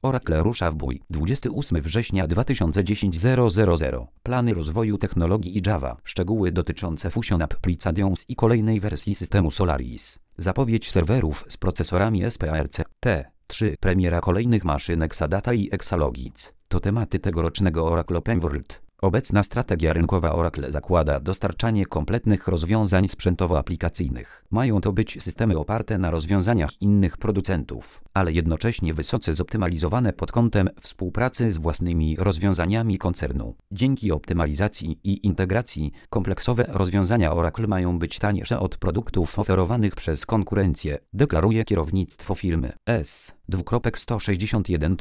Oracle rusza w bój. 28 września 2010 000. Plany rozwoju technologii i Java. Szczegóły dotyczące Fusion Applications i kolejnej wersji systemu Solaris. Zapowiedź serwerów z procesorami SPARC T3. Premiera kolejnych maszyn Exadata i Exalogic. To tematy tegorocznego Oracle Open World. Obecna strategia rynkowa Oracle zakłada dostarczanie kompletnych rozwiązań sprzętowo-aplikacyjnych. Mają to być systemy oparte na rozwiązaniach innych producentów, ale jednocześnie wysoce zoptymalizowane pod kątem współpracy z własnymi rozwiązaniami koncernu. Dzięki optymalizacji i integracji kompleksowe rozwiązania Oracle mają być tańsze od produktów oferowanych przez konkurencję, deklaruje kierownictwo firmy. S.161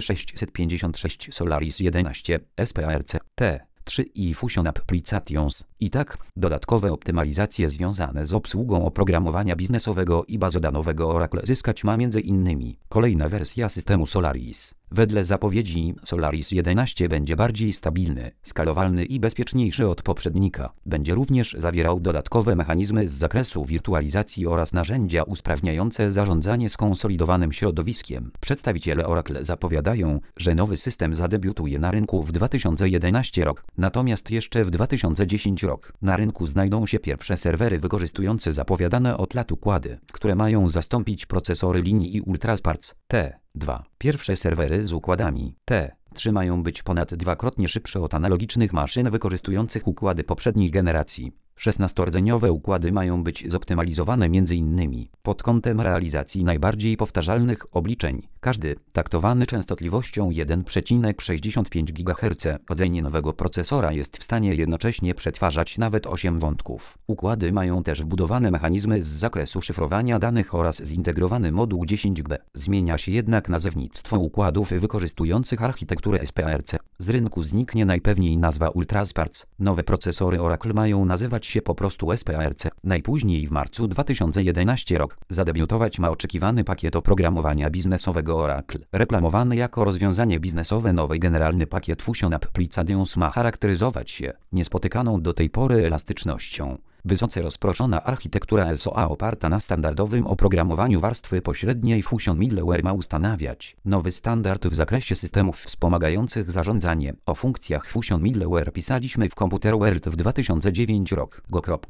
656 Solaris 11 SPARC T3 i Fusion Applications. I tak, dodatkowe optymalizacje związane z obsługą oprogramowania biznesowego i bazodanowego Oracle zyskać ma m.in. kolejna wersja systemu Solaris. Wedle zapowiedzi Solaris 11 będzie bardziej stabilny, skalowalny i bezpieczniejszy od poprzednika. Będzie również zawierał dodatkowe mechanizmy z zakresu wirtualizacji oraz narzędzia usprawniające zarządzanie skonsolidowanym środowiskiem. Przedstawiciele Oracle zapowiadają, że nowy system zadebiutuje na rynku w 2011 rok, natomiast jeszcze w 2010 rok na rynku znajdą się pierwsze serwery wykorzystujące zapowiadane od lat układy, które mają zastąpić procesory linii i Ultrasparc T2. Pierwsze serwery z układami T3 mają być ponad dwakrotnie szybsze od analogicznych maszyn wykorzystujących układy poprzedniej generacji. 16-rdzeniowe układy mają być zoptymalizowane m.in. pod kątem realizacji najbardziej powtarzalnych obliczeń. Każdy taktowany częstotliwością 1,65 GHz. Rdzenie nowego procesora jest w stanie jednocześnie przetwarzać nawet 8 wątków. Układy mają też wbudowane mechanizmy z zakresu szyfrowania danych oraz zintegrowany moduł 10GB. Zmienia się jednak nazewnictwo układów wykorzystujących architekturę SPARC. Z rynku zniknie najpewniej nazwa Ultrasparc. Nowe procesory Oracle mają nazywać się po prostu SPARC. Najpóźniej w marcu 2011 rok zadebiutować ma oczekiwany pakiet oprogramowania biznesowego Oracle. Reklamowany jako rozwiązanie biznesowe nowy generalny pakiet Fusion Applications ma charakteryzować się niespotykaną do tej pory elastycznością. Wysoce rozproszona architektura SOA oparta na standardowym oprogramowaniu warstwy pośredniej Fusion Middleware ma ustanawiać nowy standard w zakresie systemów wspomagających zarządzanie. O funkcjach Fusion Middleware pisaliśmy w Computer World w 2009 rok.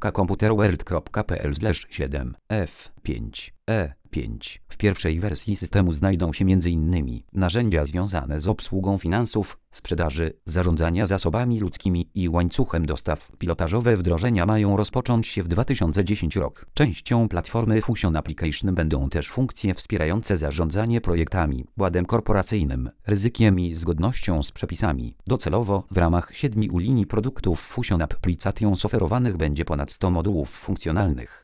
go.computerworld.pl/7 F5 E5. W pierwszej wersji systemu znajdą się m.in. narzędzia związane z obsługą finansów, sprzedaży, zarządzania zasobami ludzkimi i łańcuchem dostaw. Pilotażowe wdrożenia mają rozpocząć się w 2010 rok. Częścią platformy Fusion Application będą też funkcje wspierające zarządzanie projektami, ładem korporacyjnym, ryzykiem i zgodnością z przepisami. Docelowo w ramach 7 linii produktów Fusion Applications oferowanych będzie ponad 100 modułów funkcjonalnych.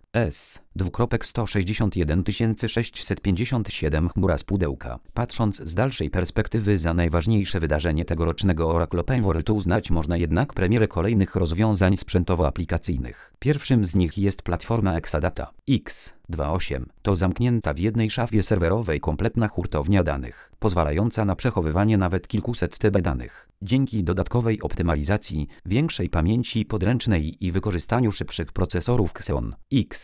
S.161 657 chmura z pudełka. Patrząc z dalszej perspektywy za najważniejsze wydarzenie tegorocznego Oracle Open World uznać można jednak premierę kolejnych rozwiązań sprzętowo-aplikacyjnych. Pierwszym z nich jest platforma Exadata X28. To zamknięta w jednej szafie serwerowej kompletna hurtownia danych, pozwalająca na przechowywanie nawet kilkuset TB danych. Dzięki dodatkowej optymalizacji, większej pamięci podręcznej i wykorzystaniu szybszych procesorów Xeon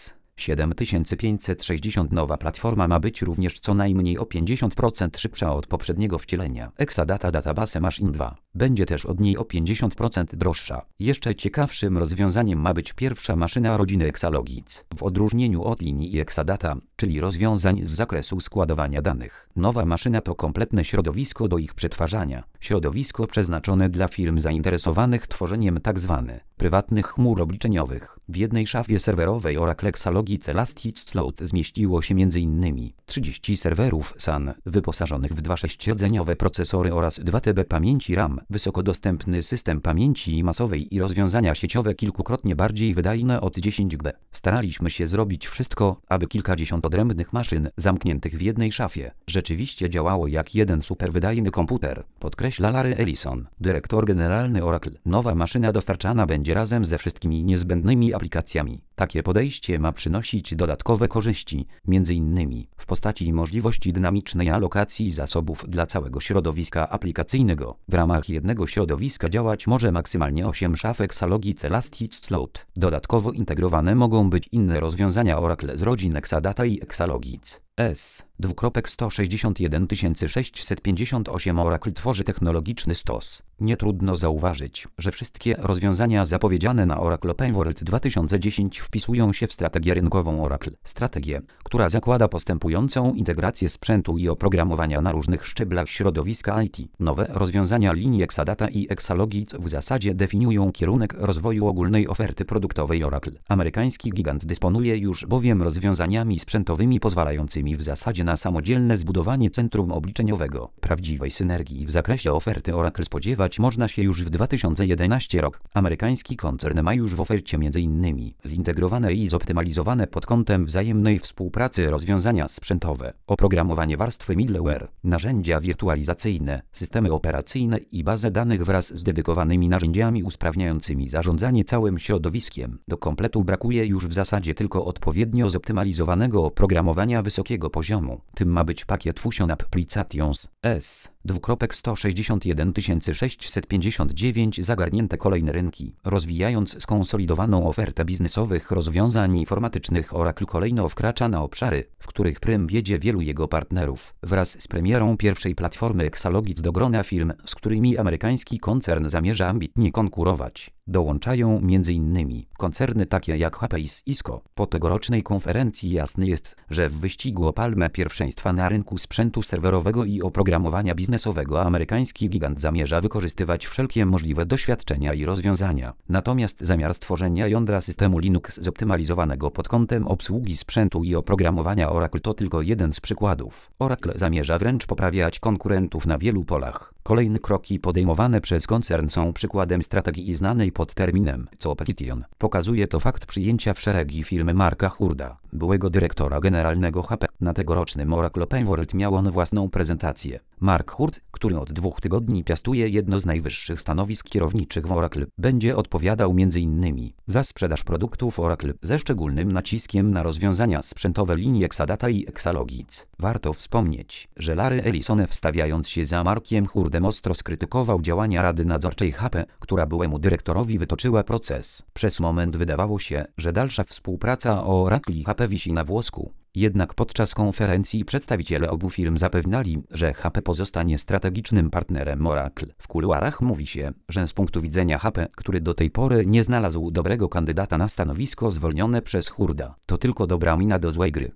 X7560 nowa platforma ma być również co najmniej o 50% szybsza od poprzedniego wcielenia. Exadata Database Machine 2 będzie też od niej o 50% droższa. Jeszcze ciekawszym rozwiązaniem ma być pierwsza maszyna rodziny Exalogic. W odróżnieniu od linii i Exadata, czyli rozwiązań z zakresu składowania danych, nowa maszyna to kompletne środowisko do ich przetwarzania. Środowisko przeznaczone dla firm zainteresowanych tworzeniem tzw. prywatnych chmur obliczeniowych. W jednej szafie serwerowej Oracle Exalogic Elasticsearch zmieściło się m.in. 30 serwerów SAN wyposażonych w 2 6-rdzeniowe procesory oraz 2 TB pamięci RAM, wysokodostępny system pamięci masowej i rozwiązania sieciowe kilkukrotnie bardziej wydajne od 10GB. Staraliśmy się zrobić wszystko, aby kilkadziesiąt odrębnych maszyn zamkniętych w jednej szafie rzeczywiście działało jak jeden superwydajny komputer, podkreśla Larry Ellison, dyrektor generalny Oracle. Nowa maszyna dostarczana będzie razem ze wszystkimi niezbędnymi aplikacjami. Takie podejście ma przynosić dodatkowe korzyści, m.in. w postaci możliwości dynamicznej alokacji zasobów dla całego środowiska aplikacyjnego. W ramach jednego środowiska działać może maksymalnie 8 szaf Exalogic Elasticsearch. Dodatkowo integrowane mogą być inne rozwiązania Oracle z rodzin Exadata i Exalogic S261658 Oracle tworzy technologiczny stos. Nie trudno zauważyć, że wszystkie rozwiązania zapowiedziane na Oracle Open World 2010 wpisują się w strategię rynkową Oracle. Strategię, która zakłada postępującą integrację sprzętu i oprogramowania na różnych szczeblach środowiska IT. Nowe rozwiązania linii Exadata i Exalogic w zasadzie definiują kierunek rozwoju ogólnej oferty produktowej Oracle. Amerykański gigant dysponuje już bowiem rozwiązaniami sprzętowymi pozwalającymi w zasadzie na samodzielne zbudowanie centrum obliczeniowego. Prawdziwej synergii w zakresie oferty Oracle spodziewać można się już w 2011 rok. Amerykański koncern ma już w ofercie m.in. zintegrowane i zoptymalizowane pod kątem wzajemnej współpracy rozwiązania sprzętowe, oprogramowanie warstwy middleware, narzędzia wirtualizacyjne, systemy operacyjne i bazę danych wraz z dedykowanymi narzędziami usprawniającymi zarządzanie całym środowiskiem. Do kompletu brakuje już w zasadzie tylko odpowiednio zoptymalizowanego oprogramowania wysokiego poziomu. Tym ma być pakiet Fusion Applications S261659 zagarnięte kolejne rynki, rozwijając skonsolidowaną ofertę biznesowych rozwiązań informatycznych. Oracle kolejno wkracza na obszary, w których prym wiedzie wielu jego partnerów. Wraz z premierą pierwszej platformy Exalogic do grona firm, z którymi amerykański koncern zamierza ambitnie konkurować, dołączają m.in. koncerny takie jak HP i Cisco. Po tegorocznej konferencji jasne jest, że w wyścigu o palmę pierwszeństwa na rynku sprzętu serwerowego i oprogramowania biznesowego amerykański gigant zamierza wykorzystywać wszelkie możliwe doświadczenia i rozwiązania. Natomiast zamiar stworzenia jądra systemu Linux zoptymalizowanego pod kątem obsługi sprzętu i oprogramowania Oracle to tylko jeden z przykładów. Oracle zamierza wręcz poprawiać konkurentów na wielu polach. Kolejne kroki podejmowane przez koncern są przykładem strategii znanej pod terminem Co-Opetition. Pokazuje to fakt przyjęcia w szeregi firmy Marka Hurda, byłego dyrektora generalnego HP. Na tegorocznym Oracle Open World miał on własną prezentację. Mark Hurd, który od 2 tygodni piastuje jedno z najwyższych stanowisk kierowniczych w Oracle, będzie odpowiadał m.in. za sprzedaż produktów Oracle, ze szczególnym naciskiem na rozwiązania sprzętowe linii Exadata i Exalogic. Warto wspomnieć, że Larry Ellison, wstawiając się za Markiem Hurdem, ostro skrytykował działania Rady Nadzorczej HP, która byłemu dyrektorowi wytoczyła proces. Przez moment wydawało się, że dalsza współpraca o Oracle i HP wisi na włosku. Jednak podczas konferencji przedstawiciele obu firm zapewniali, że HP pozostanie strategicznym partnerem Oracle. W kuluarach mówi się, że z punktu widzenia HP, który do tej pory nie znalazł dobrego kandydata na stanowisko zwolnione przez Hurda, to tylko dobra mina do złej gry.